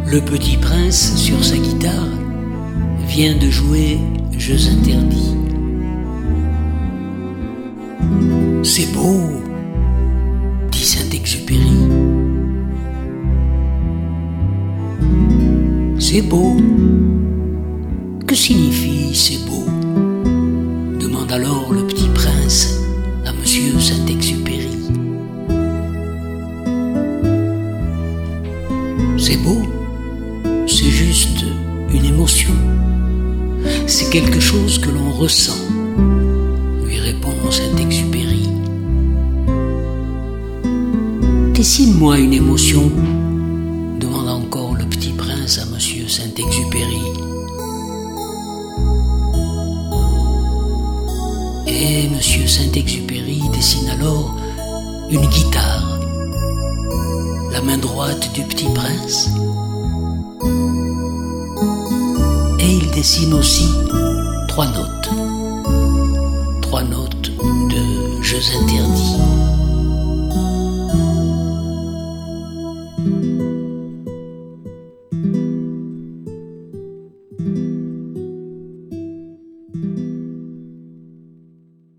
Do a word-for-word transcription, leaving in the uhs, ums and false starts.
Le petit prince, sur sa guitare, vient de jouer Jeux interdits. C'est beau, dit Saint-Exupéry. C'est beau. Que signifie c'est beau? Demande alors le petit prince à monsieur Saint-Exupéry. C'est beau, c'est juste une émotion. C'est quelque chose que l'on ressent, lui répond Saint-Exupéry. Dessine-moi une émotion, demande encore le petit prince à monsieur Saint-Exupéry. Et monsieur Saint-Exupéry dessine alors une guitare, la main droite du petit prince. Et il dessine aussi trois notes, trois notes de Jeux interdits.